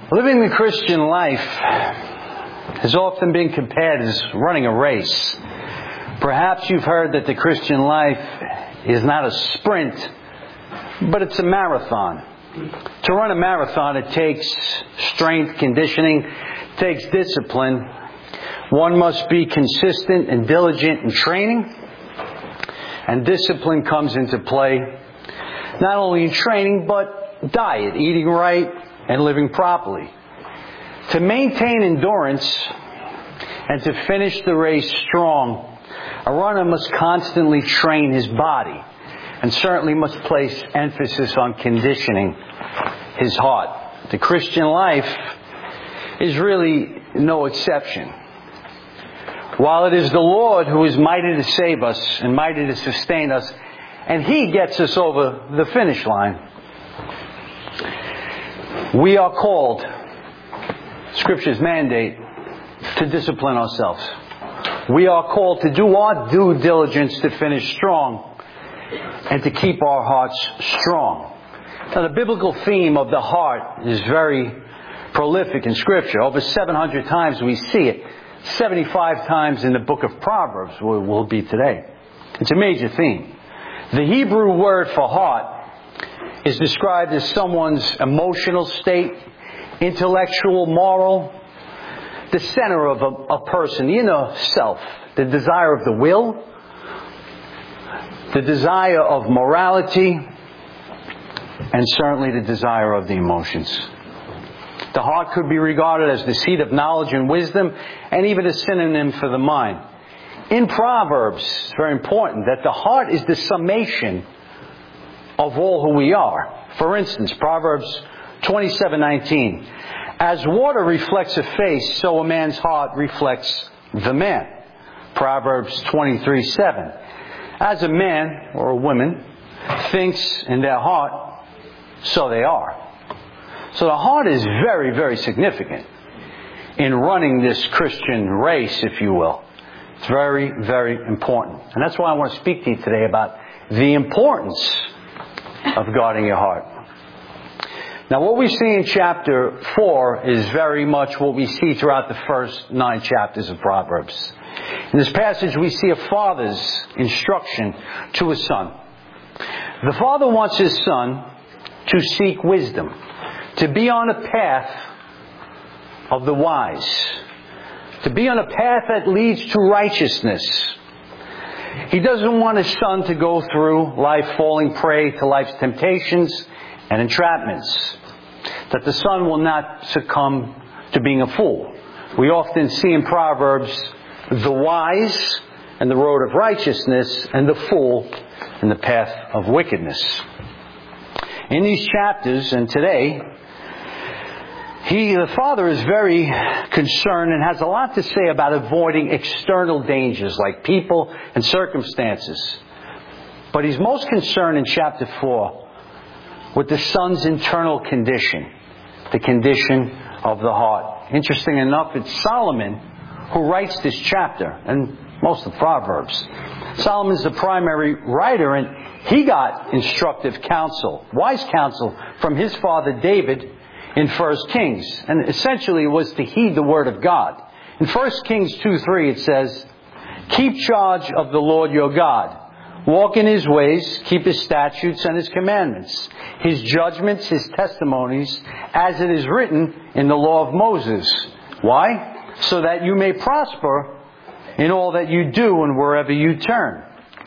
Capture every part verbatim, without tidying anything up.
Living the Christian life has often been compared as running a race. Perhaps you've heard that the Christian life is not a sprint, but it's a marathon. To run a marathon, it takes strength, conditioning, it takes discipline. One must be consistent and diligent in training, and discipline comes into play not only in training, but diet, eating right, and living properly. To maintain endurance and to finish the race strong, a runner must constantly train his body and certainly must place emphasis on conditioning his heart. The Christian life is really no exception. While it is the Lord who is mighty to save us and mighty to sustain us, and He gets us over the finish line, we are called, Scripture's mandate, to discipline ourselves. We are called to do our due diligence to finish strong and to keep our hearts strong. Now, the biblical theme of the heart is very prolific in Scripture. Over seven hundred times we see it. seventy-five times in the book of Proverbs where we'll be today. It's a major theme. The Hebrew word for heart is described as someone's emotional state, intellectual, moral, the center of a, a person, the inner self, the desire of the will, the desire of morality, and certainly the desire of the emotions. The heart could be regarded as the seat of knowledge and wisdom, and even a synonym for the mind. In Proverbs, it's very important that the heart is the summation of all who we are. For instance, Proverbs twenty-seven nineteen. As water reflects a face, so a man's heart reflects the man. Proverbs twenty-three seven. As a man or a woman thinks in their heart, so they are. So the heart is very, very significant in running this Christian race, if you will. It's very, very important. And that's why I want to speak to you today about the importance of guarding your heart. Now, what we see in chapter four is very much what we see throughout the first nine chapters of Proverbs. In this passage, we see a father's instruction to a son. The father wants his son to seek wisdom, to be on a path of the wise, to be on a path that leads to righteousness. He doesn't want his son to go through life falling prey to life's temptations and entrapments, that the son will not succumb to being a fool. We often see in Proverbs the wise and the road of righteousness, and the fool in the path of wickedness. In these chapters and today, He, the father, is very concerned and has a lot to say about avoiding external dangers like people and circumstances. But he's most concerned in chapter four with the son's internal condition, the condition of the heart. Interesting enough, it's Solomon who writes this chapter and most of the Proverbs. Solomon's the primary writer, and he got instructive counsel, wise counsel from his father David in First Kings, and essentially it was to heed the word of God. In First Kings two three it says, "Keep charge of the Lord your God. Walk in His ways, keep His statutes and His commandments, His judgments, His testimonies, as it is written in the law of Moses." Why? So that you may prosper in all that you do and wherever you turn.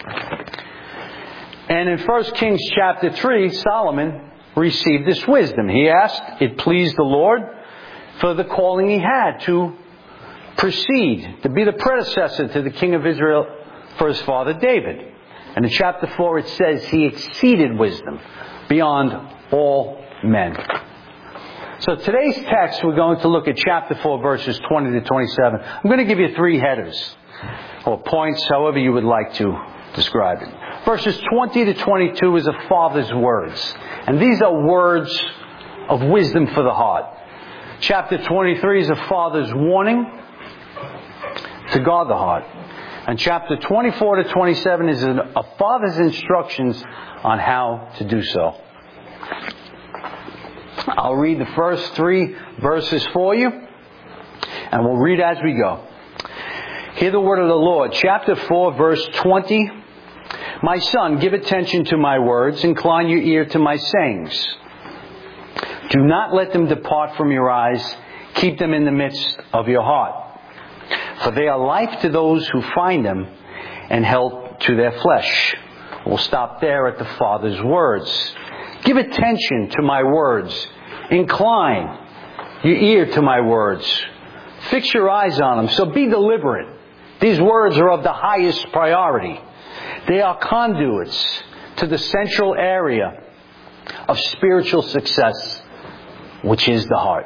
And in First Kings chapter three, Solomon received this wisdom. He asked, it pleased the Lord for the calling he had to proceed, to be the predecessor to the king of Israel for his father David. And in chapter four it says he exceeded wisdom beyond all men. So today's text, we're going to look at chapter four, verses twenty to twenty-seven. I'm going to give you three headers, or points, however you would like to describe it. Verses twenty to twenty-two is a father's words. And these are words of wisdom for the heart. Chapter twenty-three is a father's warning to guard the heart. And chapter twenty-four to twenty-seven is a father's instructions on how to do so. I'll read the first three verses for you, and we'll read as we go. Hear the word of the Lord. Chapter four, verse twenty. My son, give attention to my words. Incline your ear to my sayings. Do not let them depart from your eyes. Keep them in the midst of your heart. For they are life to those who find them and health to their flesh. We'll stop there at the Father's words. Give attention to my words. Incline your ear to my words. Fix your eyes on them. So be deliberate. These words are of the highest priority. They are conduits to the central area of spiritual success, which is the heart.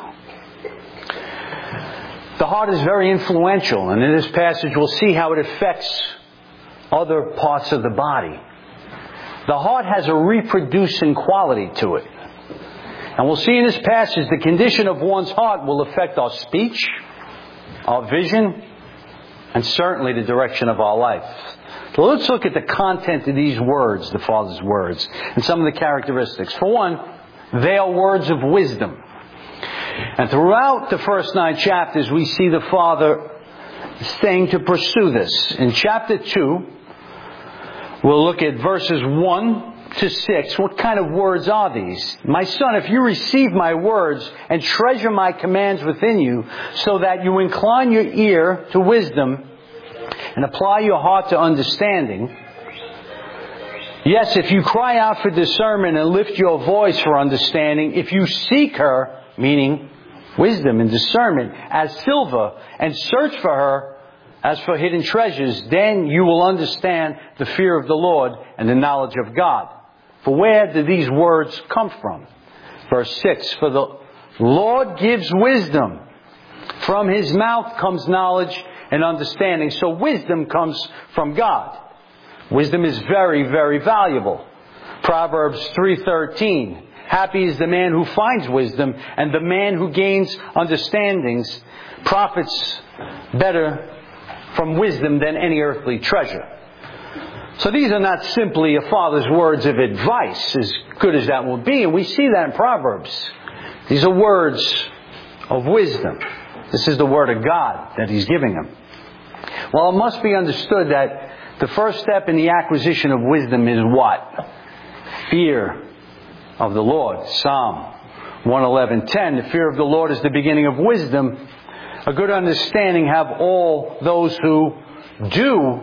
The heart is very influential, and in this passage we'll see how it affects other parts of the body. The heart has a reproducing quality to it. And we'll see in this passage the condition of one's heart will affect our speech, our vision, and certainly the direction of our life. So let's look at the content of these words, the Father's words, and some of the characteristics. For one, they are words of wisdom. And throughout the first nine chapters, we see the Father saying to pursue this. In chapter two, we'll look at verses one to six. What kind of words are these? My son, if you receive my words and treasure my commands within you, so that you incline your ear to wisdom and apply your heart to understanding. Yes, if you cry out for discernment and lift your voice for understanding, if you seek her, meaning wisdom and discernment, as silver, and search for her as for hidden treasures, then you will understand the fear of the Lord and the knowledge of God. For where do these words come from? Verse six, for the Lord gives wisdom. From his mouth comes knowledge and understanding. So wisdom comes from God. Wisdom is very, very valuable. Proverbs three thirteen. Happy is the man who finds wisdom, and the man who gains understandings profits better from wisdom than any earthly treasure. So these are not simply a father's words of advice, as good as that will be, and we see that in Proverbs. These are words of wisdom. This is the word of God that he's giving them. Well, it must be understood that the first step in the acquisition of wisdom is what? Fear of the Lord. Psalm one eleven ten. The fear of the Lord is the beginning of wisdom. A good understanding have all those who do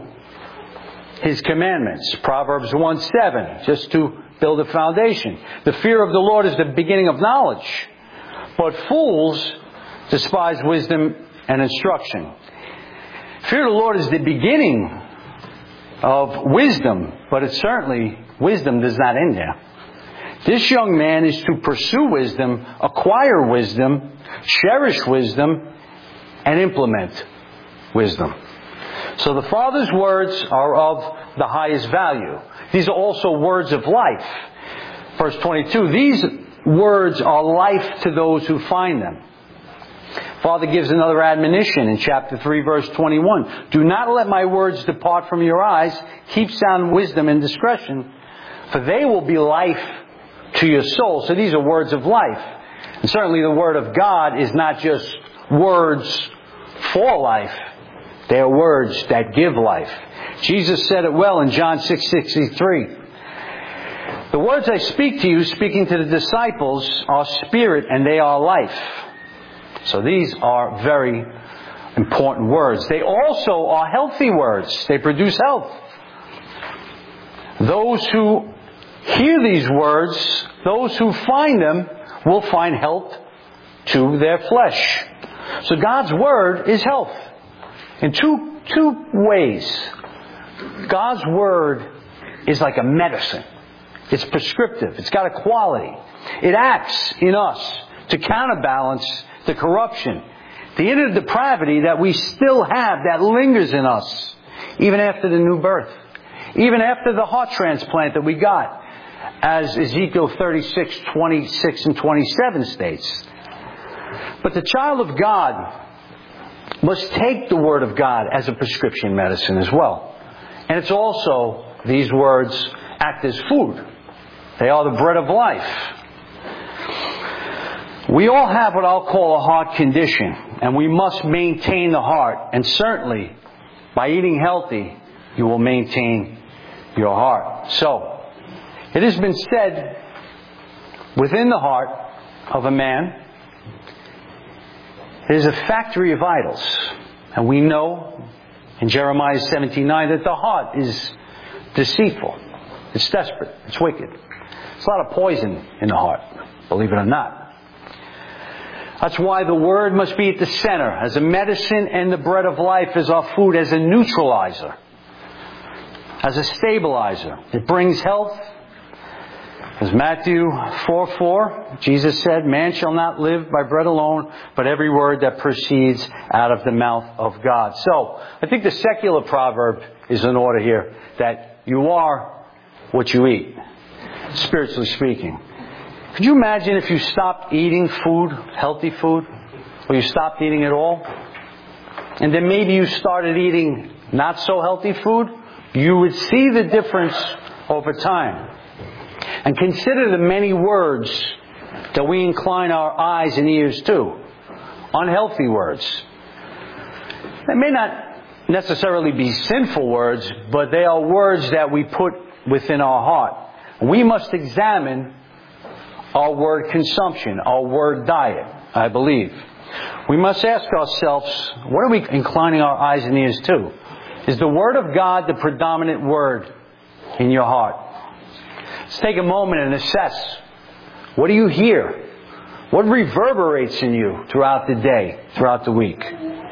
his commandments. Proverbs one seven, just to build a foundation. The fear of the Lord is the beginning of knowledge, but fools despise wisdom and instruction. Fear of the Lord is the beginning of wisdom, but it certainly, wisdom does not end there. This young man is to pursue wisdom, acquire wisdom, cherish wisdom, and implement wisdom. So the Father's words are of the highest value. These are also words of life. Verse twenty-two, these words are life to those who find them. Father gives another admonition in chapter three, verse twenty-one. Do not let my words depart from your eyes. Keep sound wisdom and discretion, for they will be life to your soul. So these are words of life. And certainly the Word of God is not just words for life. They are words that give life. Jesus said it well in John six sixty-three. The words I speak to you, speaking to the disciples, are spirit and they are life. So these are very important words. They also are healthy words. They produce health. Those who hear these words, those who find them, will find health to their flesh. So God's Word is health. In two, two ways. God's Word is like a medicine. It's prescriptive. It's got a quality. It acts in us to counterbalance the corruption, the inner depravity that we still have that lingers in us, even after the new birth, even after the heart transplant that we got, as Ezekiel thirty-six, twenty-six and twenty-seven states. But the child of God must take the Word of God as a prescription medicine as well. And it's also, these words act as food. They are the bread of life. We all have what I'll call a heart condition, and we must maintain the heart. And certainly, by eating healthy, you will maintain your heart. So, it has been said, within the heart of a man, there's a factory of idols. And we know in Jeremiah seventeen nine that the heart is deceitful. It's desperate. It's wicked. There's a lot of poison in the heart, believe it or not. That's why the Word must be at the center, as a medicine and the bread of life, as our food, as a neutralizer, as a stabilizer. It brings health. As Matthew four four, Jesus said, "Man shall not live by bread alone, but every word that proceeds out of the mouth of God." So, I think the secular proverb is in order here, that you are what you eat, spiritually speaking. Could you imagine if you stopped eating food, healthy food, or you stopped eating at all, and then maybe you started eating not so healthy food? You would see the difference over time. And consider the many words that we incline our eyes and ears to. Unhealthy words. They may not necessarily be sinful words, but they are words that we put within our heart. We must examine our word consumption, our word diet, I believe. We must ask ourselves, what are we inclining our eyes and ears to? Is the Word of God the predominant word in your heart? Let's take a moment and assess. What do you hear? What reverberates in you throughout the day, throughout the week?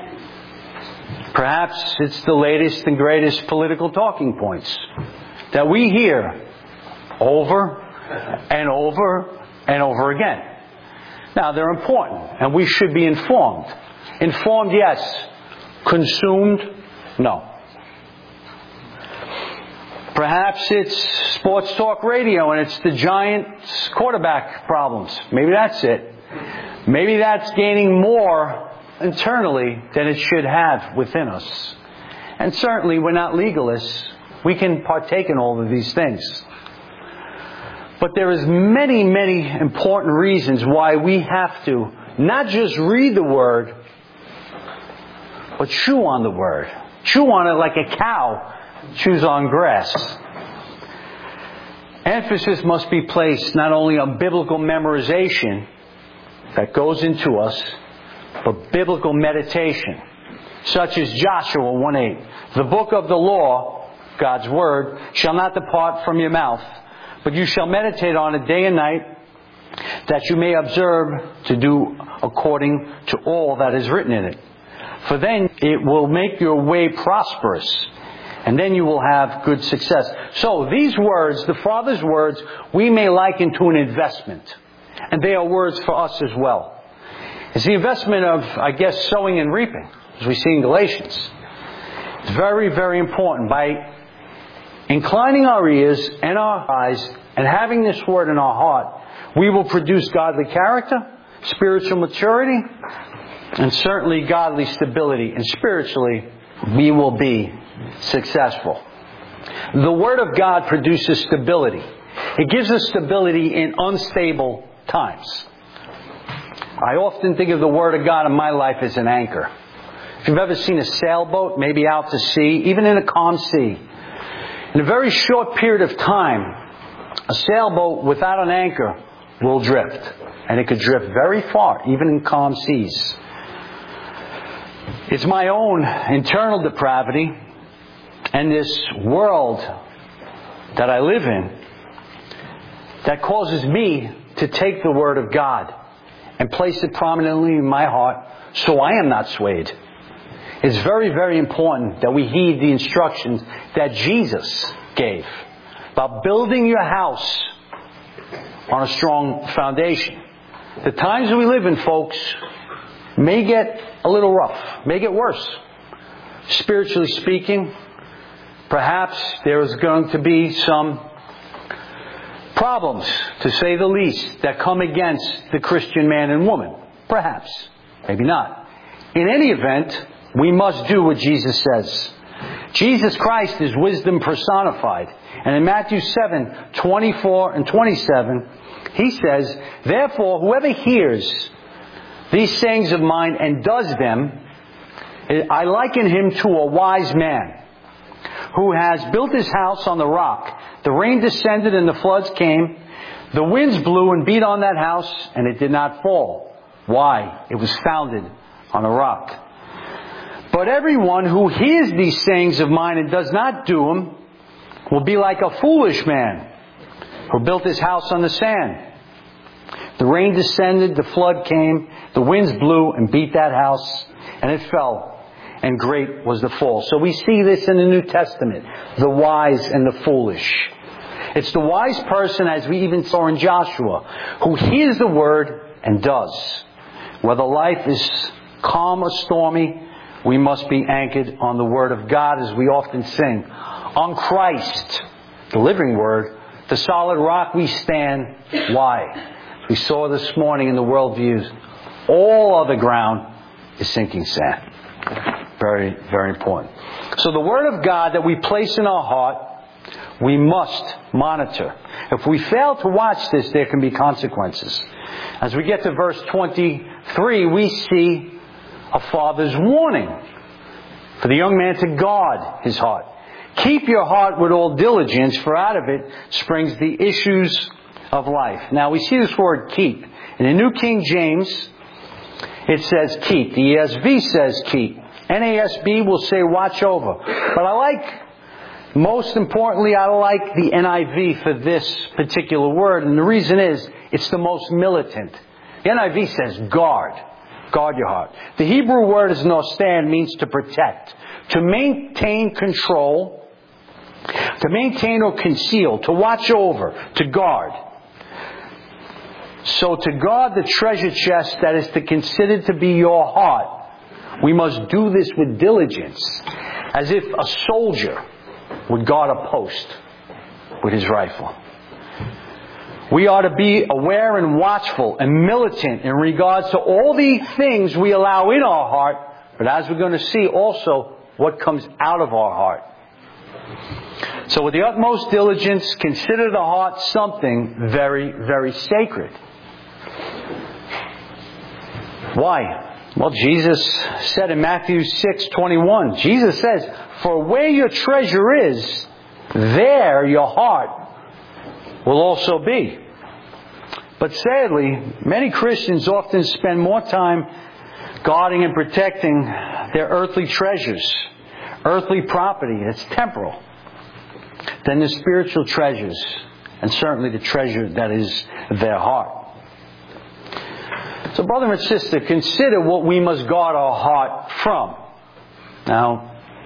Perhaps it's the latest and greatest political talking points that we hear over and over and over again. Now, they're important, and we should be informed. Informed, yes. Consumed, no. Perhaps it's sports talk radio and it's the Giants quarterback problems. Maybe that's it. Maybe that's gaining more internally than it should have within us. And certainly we're not legalists. We can partake in all of these things. But there is many, many important reasons why we have to not just read the Word, but chew on the Word. Chew on it like a cow chews on grass. Emphasis must be placed not only on biblical memorization that goes into us, but biblical meditation, such as Joshua one eight. The book of the law, God's Word, shall not depart from your mouth, but you shall meditate on it day and night, that you may observe to do according to all that is written in it. For then it will make your way prosperous, and then you will have good success. So these words, the Father's words, we may liken to an investment. And they are words for us as well. It's the investment of, I guess, sowing and reaping, as we see in Galatians. It's very, very important. By inclining our ears and our eyes and having this Word in our heart, we will produce godly character, spiritual maturity, and certainly godly stability. And spiritually, we will be successful. The Word of God produces stability. It gives us stability in unstable times. I often think of the Word of God in my life as an anchor. If you've ever seen a sailboat, maybe out to sea, even in a calm sea, in a very short period of time, a sailboat without an anchor will drift. And it could drift very far, even in calm seas. It's my own internal depravity and this world that I live in that causes me to take the Word of God and place it prominently in my heart so I am not swayed. It's very, very important that we heed the instructions that Jesus gave about building your house on a strong foundation. The times we live in, folks, may get a little rough, may get worse. Spiritually speaking, perhaps there is going to be some problems, to say the least, that come against the Christian man and woman. Perhaps. Maybe not. In any event, we must do what Jesus says. Jesus Christ is wisdom personified. And in Matthew seven, twenty-four and twenty-seven, He says, therefore, whoever hears these sayings of mine and does them, I liken him to a wise man who has built his house on the rock. The rain descended and the floods came. The winds blew and beat on that house, and it did not fall. Why? It was founded on a rock. But everyone who hears these sayings of mine and does not do them will be like a foolish man who built his house on the sand. The rain descended, the flood came, the winds blew and beat that house, and it fell, and great was the fall. So we see this in the New Testament, the wise and the foolish. It's the wise person, as we even saw in Joshua, who hears the word and does. Whether life is calm or stormy, we must be anchored on the Word of God, as we often sing. On Christ, the living Word, the solid rock we stand. Why? We saw this morning in the worldviews, all other ground is sinking sand. Very, very important. So the Word of God that we place in our heart, we must monitor. If we fail to watch this, there can be consequences. As we get to verse twenty-three, we see a father's warning for the young man to guard his heart. Keep your heart with all diligence, for out of it springs the issues of life. Now we see this word keep. In the New King James, it says keep. The E S V says keep. N A S B will say watch over. But I like, most importantly, I like the N I V for this particular word. And the reason is, it's the most militant. The N I V says guard. Guard your heart. The Hebrew word is nostand, means to protect, to maintain control, to maintain or conceal, to watch over, to guard. So to guard the treasure chest that is to consider to be your heart, we must do this with diligence, as if a soldier would guard a post with his rifle. We are to be aware and watchful and militant in regards to all the things we allow in our heart, but as we're going to see also what comes out of our heart. So with the utmost diligence, consider the heart something very, very sacred. Why? Well, Jesus said in Matthew six twenty-one, Jesus says, for where your treasure is, there your heart will also be. But sadly, many Christians often spend more time guarding and protecting their earthly treasures, earthly property that's temporal, than the spiritual treasures, and certainly the treasure that is their heart. So brother and sister, consider what we must guard our heart from. Now,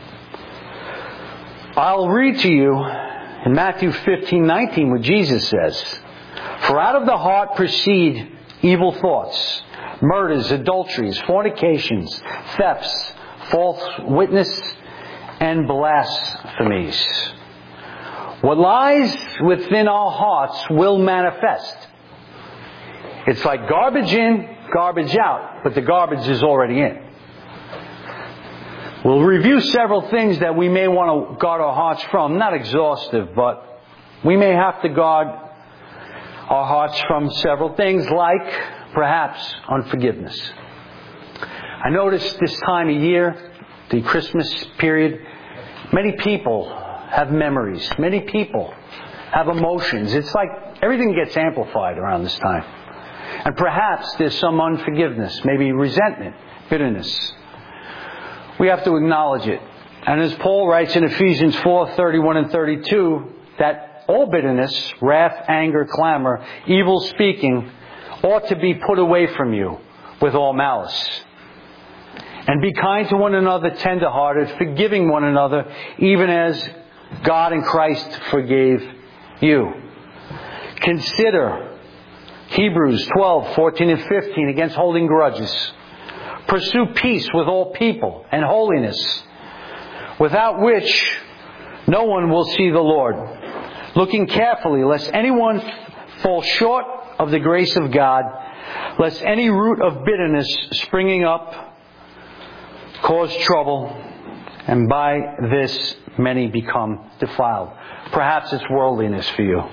I'll read to you in Matthew fifteen nineteen what Jesus says. For out of the heart proceed evil thoughts, murders, adulteries, fornications, thefts, false witness, and blasphemies. What lies within our hearts will manifest. It's like garbage in, garbage out, but the garbage is already in. We'll review several things that we may want to guard our hearts from. Not exhaustive, but we may have to guard our hearts from several things, like perhaps unforgiveness. I noticed this time of year, the Christmas period, many people have memories. Many people have emotions. It's like everything gets amplified around this time. And perhaps there's some unforgiveness, maybe resentment, bitterness. We have to acknowledge it. And as Paul writes in Ephesians four thirty-one and thirty-two, that all bitterness, wrath, anger, clamor, evil speaking ought to be put away from you with all malice. And be kind to one another, tender-hearted, forgiving one another, even as God in Christ forgave you. Consider Hebrews twelve, fourteen and fifteen against holding grudges. Pursue peace with all people and holiness, without which no one will see the Lord. Looking carefully, lest anyone fall short of the grace of God, lest any root of bitterness springing up cause trouble, and by this many become defiled. Perhaps it's worldliness for you.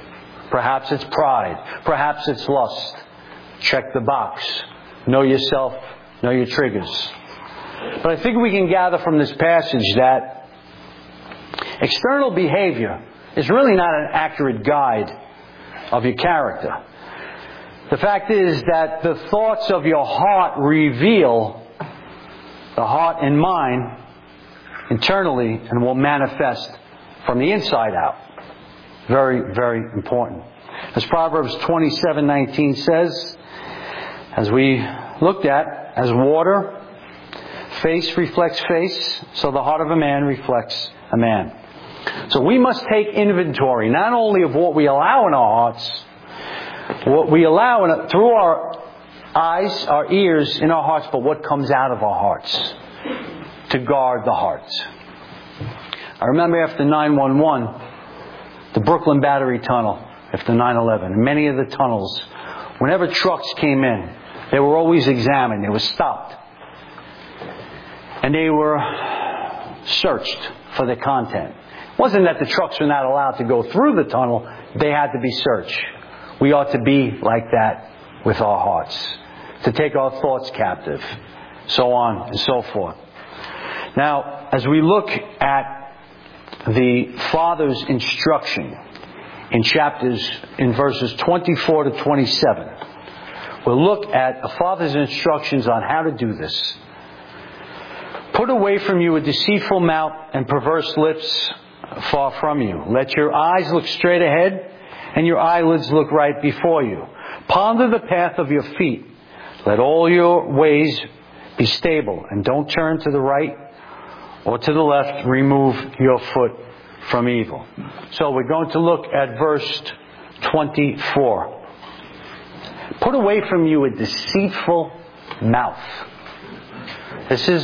Perhaps it's pride. Perhaps it's lust. Check the box. Know yourself. Know your triggers. But I think we can gather from this passage that external behavior is really not an accurate guide of your character. The fact is that the thoughts of your heart reveal the heart and mind internally and will manifest from the inside out. Very, very important. As Proverbs twenty-seven nineteen says, as we looked at, as water, face reflects face, so the heart of a man reflects a man. So we must take inventory, not only of what we allow in our hearts, what we allow in, through our eyes, our ears, in our hearts, but what comes out of our hearts to guard the hearts. I remember after nine one one, the Brooklyn Battery Tunnel, after nine eleven, many of the tunnels, whenever trucks came in, they were always examined. They were stopped. And they were searched for the content. It wasn't that the trucks were not allowed to go through the tunnel. They had to be searched. We ought to be like that with our hearts. To take our thoughts captive. So on and so forth. Now, as we look at the Father's instruction in chapters, in verses twenty-four to twenty-seven, we'll look at a Father's instructions on how to do this. Put away from you a deceitful mouth and perverse lips far from you. Let your eyes look straight ahead and your eyelids look right before you. Ponder the path of your feet. Let all your ways be stable and don't turn to the right or to the left. Remove your foot from evil. So we're going to look at verse twenty-four. Put away from you a deceitful mouth. This is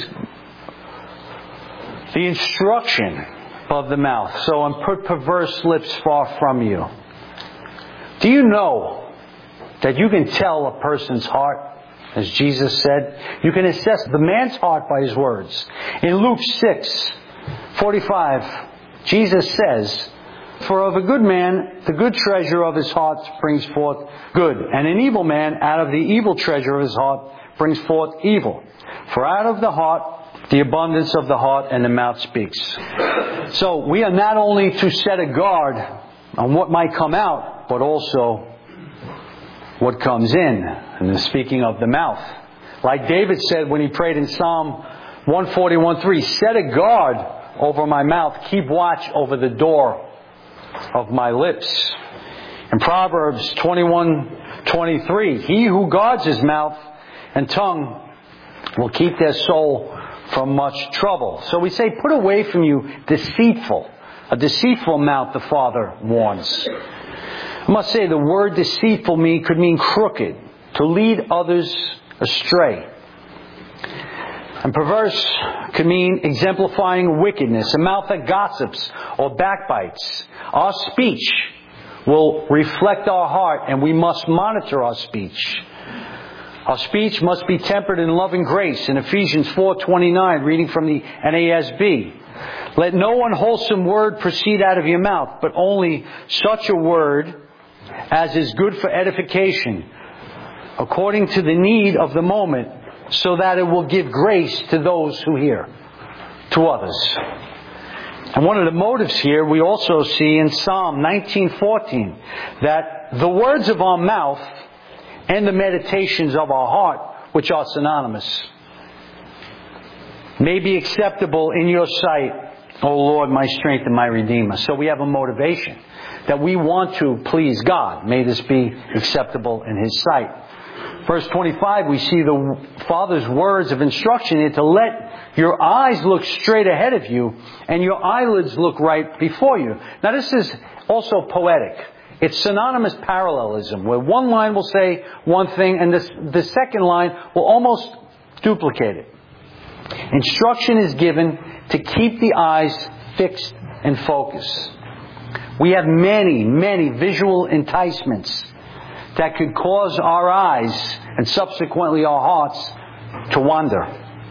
the instruction of the mouth. So, and put perverse lips far from you. Do you know that you can tell a person's heart, as Jesus said? You can assess the man's heart by his words. In Luke six forty-five, Jesus says, for of a good man, the good treasure of his heart brings forth good. And an evil man, out of the evil treasure of his heart, brings forth evil. For out of the heart, the abundance of the heart and the mouth speaks. So we are not only to set a guard on what might come out, but also what comes in. And speaking of the mouth, like David said when he prayed in Psalm one forty-one three, set a guard over my mouth, keep watch over the door of my lips. In Proverbs twenty-one twenty-three, he who guards his mouth and tongue will keep their soul from much trouble. So we say, put away from you deceitful. A deceitful mouth, the Father warns. I must say the word deceitful mean, could mean crooked, to lead others astray. And perverse could mean exemplifying wickedness, a mouth that gossips or backbites. Our speech will reflect our heart, and we must monitor our speech. Our speech must be tempered in love and grace. In Ephesians four twenty-nine, reading from the N A S B. Let no unwholesome word proceed out of your mouth, but only such a word as is good for edification, according to the need of the moment, so that it will give grace to those who hear, to others. And one of the motives here we also see in Psalm nineteen fourteen, that the words of our mouth and the meditations of our heart, which are synonymous, may be acceptable in your sight, O Lord, my strength and my Redeemer. So we have a motivation that we want to please God. May this be acceptable in His sight. Verse twenty-five, we see the Father's words of instruction here to let your eyes look straight ahead of you and your eyelids look right before you. Now this is also poetic. It's synonymous parallelism, where one line will say one thing and this, the second line will almost duplicate it. Instruction is given to keep the eyes fixed and focused. We have many, many visual enticements that could cause our eyes and subsequently our hearts to wander.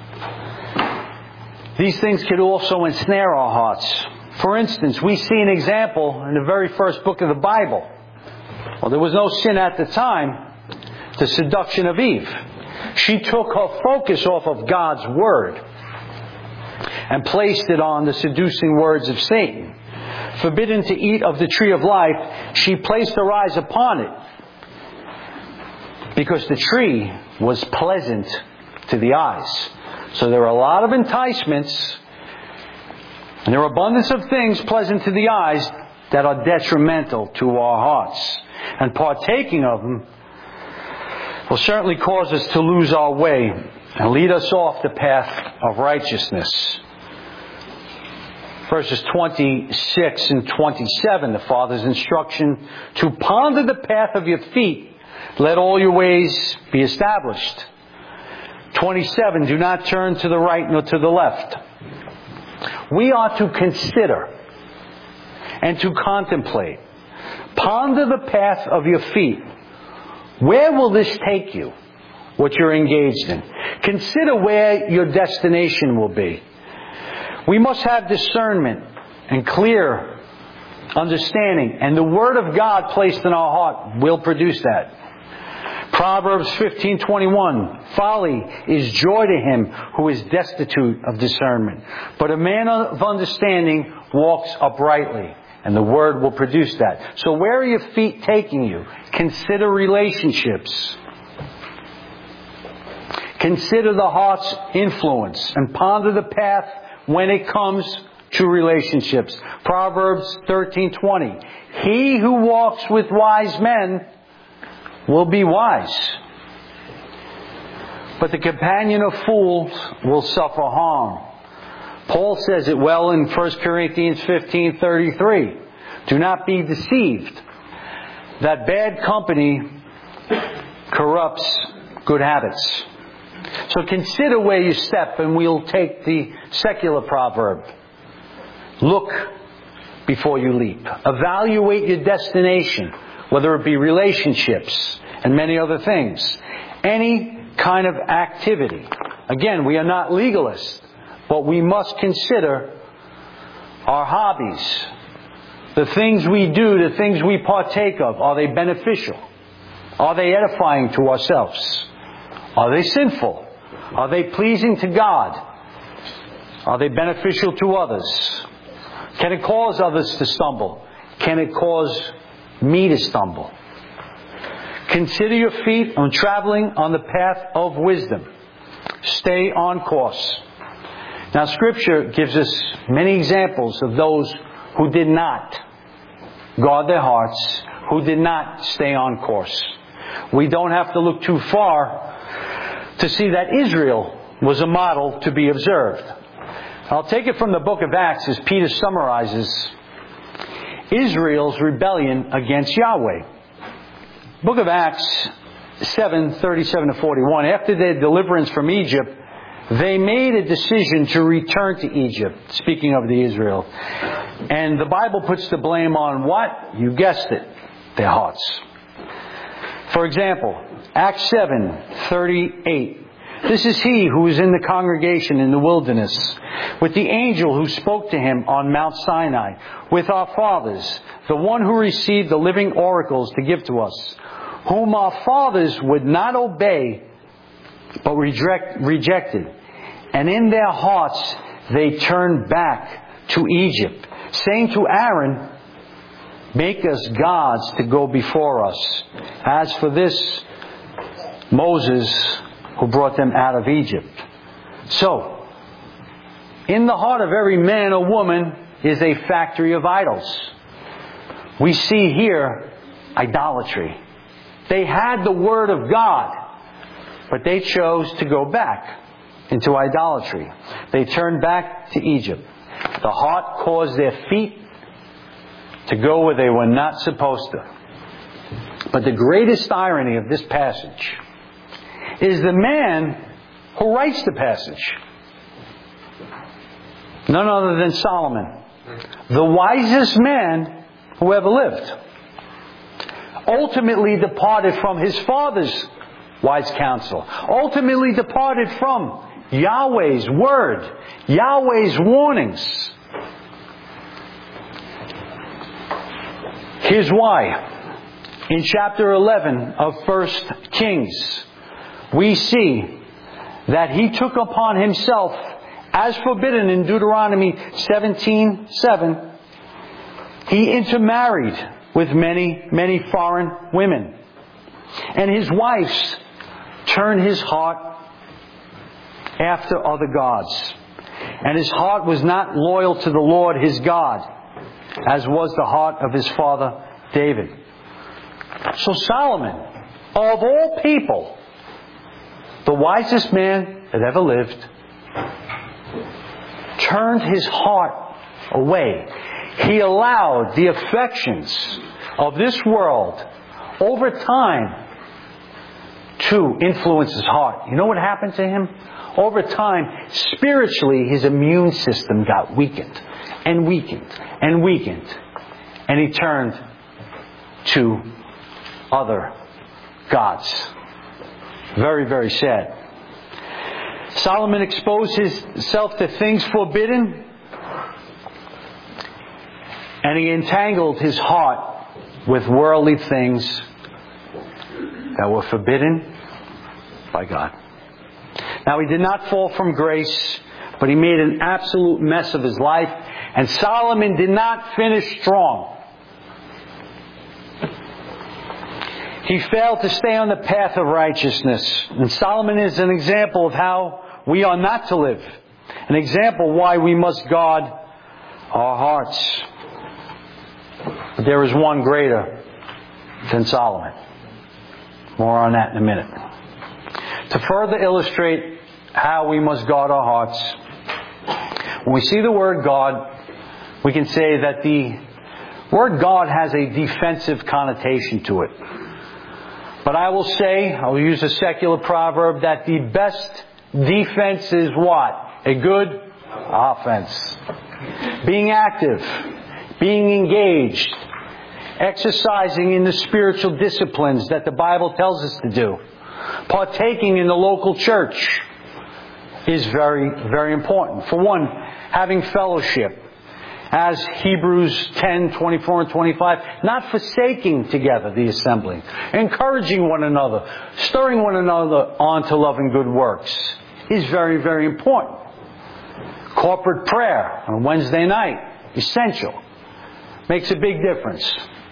These things could also ensnare our hearts. For instance, we see an example in the very first book of the Bible Well, there was no sin at the time, the seduction of Eve. She took her focus off of God's Word and placed it on the seducing words of Satan. Forbidden to eat of the tree of life, she placed her eyes upon it because the tree was pleasant to the eyes. So there are a lot of enticements, and there are abundance of things pleasant to the eyes that are detrimental to our hearts. And partaking of them will certainly cause us to lose our way and lead us off the path of righteousness. Verses twenty-six and twenty-seven, the Father's instruction to ponder the path of your feet. Let all your ways be established. twenty-seven, do not turn to the right nor to the left. We are to consider and to contemplate. Ponder the path of your feet. Where will this take you, what you're engaged in? Consider where your destination will be. We must have discernment and clear understanding, and the Word of God placed in our heart will produce that. Proverbs fifteen twenty-one, folly is joy to him who is destitute of discernment, but a man of understanding walks uprightly, and the Word will produce that. So where are your feet taking you? Consider relationships. Consider the heart's influence and ponder the path when it comes to relationships. Proverbs thirteen twenty. He who walks with wise men will be wise, but the companion of fools will suffer harm. Paul says it well in First Corinthians fifteen thirty-three. Do not be deceived. That bad company corrupts good habits. So consider where you step, and we'll take the secular proverb. Look before you leap. Evaluate your destination, whether it be relationships and many other things. Any kind of activity. Again, we are not legalists, but we must consider our hobbies. The things we do, the things we partake of, are they beneficial? Are they edifying to ourselves? Are they sinful? Are they pleasing to God? Are they beneficial to others? Can it cause others to stumble? Can it cause me to stumble? Consider your feet on traveling on the path of wisdom. Stay on course. Now, Scripture gives us many examples of those who did not guard their hearts, who did not stay on course. We don't have to look too far to see that Israel was a model to be observed. I'll take it from the book of Acts as Peter summarizes Israel's rebellion against Yahweh. Book of Acts seven thirty-seven to forty-one. After their deliverance from Egypt, they made a decision to return to Egypt, speaking of the Israel. And the Bible puts the blame on what? You guessed it, their hearts. For example, Acts seven thirty-eight. This is he who was in the congregation in the wilderness with the angel who spoke to him on Mount Sinai, with our fathers, the one who received the living oracles to give to us, whom our fathers would not obey, but reject, rejected. And in their hearts they turned back to Egypt, saying to Aaron, make us gods to go before us. As for this, Moses, who brought them out of Egypt. So, in the heart of every man or woman is a factory of idols. We see here idolatry. They had the Word of God, but they chose to go back into idolatry. They turned back to Egypt. The heart caused their feet to go where they were not supposed to. But the greatest irony of this passage is the man who writes the passage. None other than Solomon, the wisest man who ever lived, ultimately departed from his father's wise counsel, ultimately departed from Yahweh's word, Yahweh's warnings. Here's why. in chapter eleven of First Kings, we see that he took upon himself, as forbidden in Deuteronomy seventeen seven, he intermarried with many, many foreign women. And his wives turned his heart after other gods. And his heart was not loyal to the Lord his God, as was the heart of his father David. So Solomon, of all people, the wisest man that ever lived, turned his heart away. He allowed the affections of this world over time to influence his heart. You know what happened to him? Over time, spiritually, his immune system got weakened and weakened and weakened. And he turned to other gods. Very, very sad. Solomon exposed himself to things forbidden, and he entangled his heart with worldly things that were forbidden by God. Now, he did not fall from grace, but he made an absolute mess of his life, and Solomon did not finish strong. He failed to stay on the path of righteousness. And Solomon is an example of how we are not to live. An example why we must guard our hearts. But there is one greater than Solomon. More on that in a minute. To further illustrate how we must guard our hearts, when we see the word God, we can say that the word God has a defensive connotation to it. But I will say, I will use a secular proverb, that the best defense is what? A good offense. Being active, being engaged, exercising in the spiritual disciplines that the Bible tells us to do, partaking in the local church is very, very important. For one, having fellowship. As Hebrews ten, twenty-four and twenty-five, not forsaking together the assembling, encouraging one another, stirring one another on to love and good works is very, very important. Corporate prayer on Wednesday night, essential. Makes a big difference.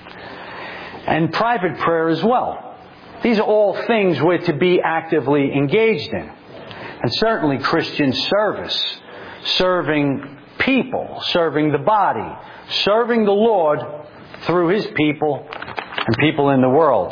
And private prayer as well. These are all things we're to be actively engaged in. And certainly Christian service, serving people, serving the body, serving the Lord through His people and people in the world.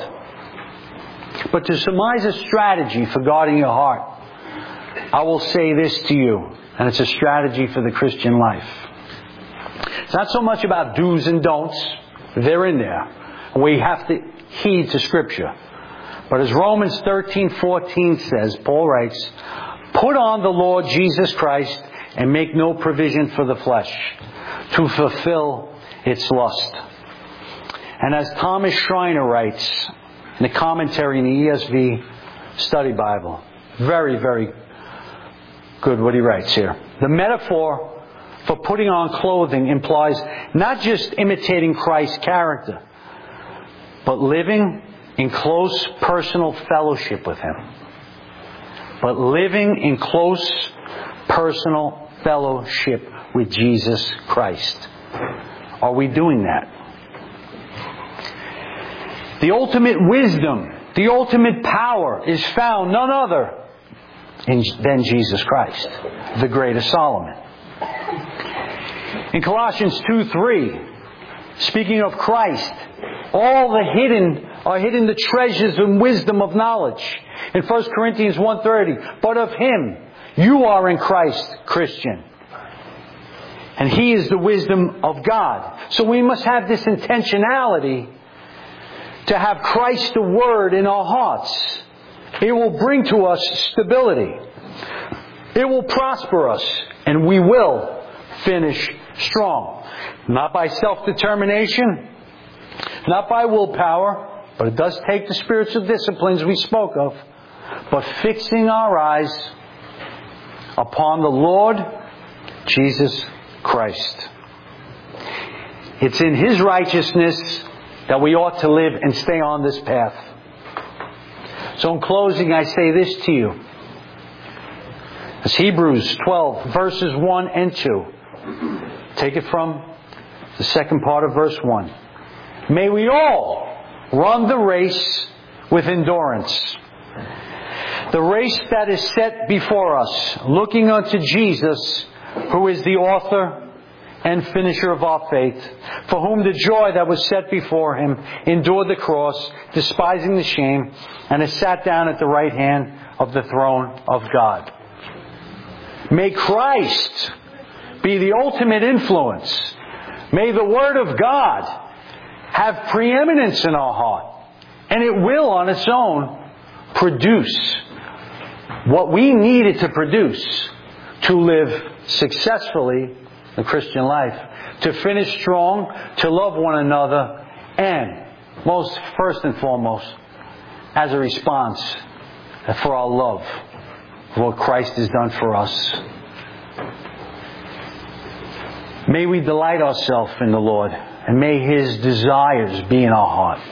But to surmise a strategy for guarding your heart, I will say this to you, and it's a strategy for the Christian life. It's not so much about do's and don'ts. They're in there. We have to heed to Scripture. But as Romans thirteen fourteen says, Paul writes, "Put on the Lord Jesus Christ and make no provision for the flesh to fulfill its lust." And as Thomas Schreiner writes in the commentary in the E S V Study Bible, very, very good what he writes here. The metaphor for putting on clothing implies not just imitating Christ's character, but living in close personal fellowship with Him. But living in close personal fellowship with Jesus Christ. Are we doing that? The ultimate wisdom, the ultimate power is found none other in, than Jesus Christ, the greatest Solomon. In Colossians two three, speaking of Christ, all the hidden are hidden the treasures and wisdom of knowledge. In First Corinthians one thirty, but of Him you are in Christ, Christian. And He is the wisdom of God. So we must have this intentionality to have Christ the Word in our hearts. It will bring to us stability. It will prosper us. And we will finish strong. Not by self-determination. Not by willpower. But it does take the spiritual disciplines we spoke of. But fixing our eyes upon the Lord Jesus Christ. It's in His righteousness that we ought to live and stay on this path. So in closing, I say this to you. It's Hebrews twelve, verses one and two. Take it from the second part of verse one. May we all run the race with endurance. The race that is set before us, looking unto Jesus, who is the author and finisher of our faith, for whom the joy that was set before him endured the cross, despising the shame, and has sat down at the right hand of the throne of God. May Christ be the ultimate influence. May the Word of God have preeminence in our heart. And it will on its own produce what we need it to produce to live successfully the Christian life, to finish strong, to love one another, and most first and foremost, as a response for our love for what Christ has done for us. May we delight ourselves in the Lord, and may His desires be in our heart.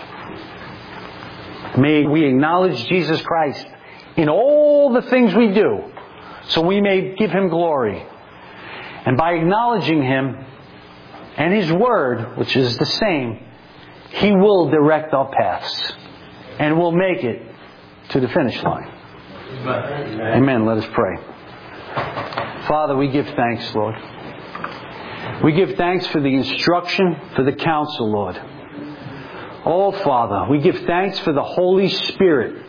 May we acknowledge Jesus Christ in all the things we do, so we may give Him glory. And by acknowledging Him and His Word, which is the same, He will direct our paths and will make it to the finish line. Amen. Amen. Let us pray. Father, we give thanks, Lord. We give thanks for the instruction, for the counsel, Lord. Oh, Father, we give thanks for the Holy Spirit.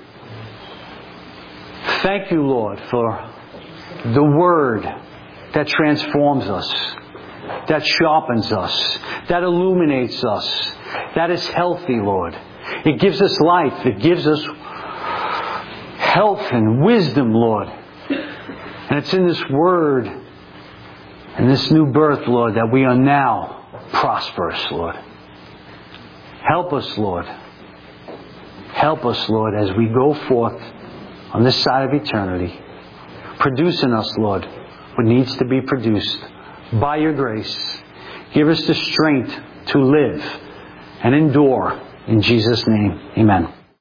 Thank you, Lord, for the Word that transforms us, that sharpens us, that illuminates us, that is healthy, Lord. It gives us life. It gives us health and wisdom, Lord. And it's in this Word and this new birth, Lord, that we are now prosperous, Lord. Help us, Lord. Help us, Lord, as we go forth on this side of eternity. Produce in us, Lord, what needs to be produced by your grace. Give us the strength to live and endure. In Jesus' name, amen.